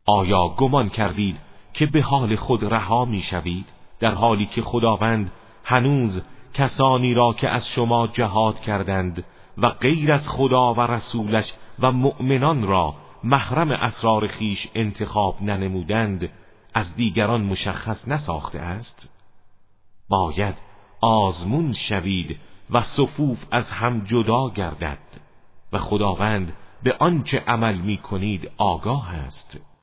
آیا گمان کردید که به حال خود رها می شوید، در حالی که خداوند هنوز کسانی را که از شما جهاد کردند و غیر از خدا و رسولش و مؤمنان را محرم اسرار خیش انتخاب ننمودند از دیگران مشخص نساخته است؟ باید آزمون شوید و صفوف از هم جدا گردد و خداوند به آنچه عمل می کنید آگاه است.